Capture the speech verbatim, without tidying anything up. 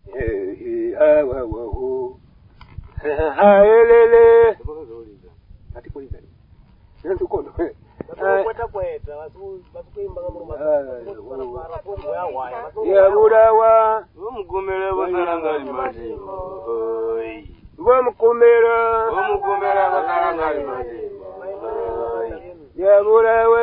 eh awa wo haelele ati kuliza ndio tukono kweta kweta watu watu kuimba ngoma ya burawa umugomera basarangali mazima oi bamukomera bamukomera basarangali mazima ya burawa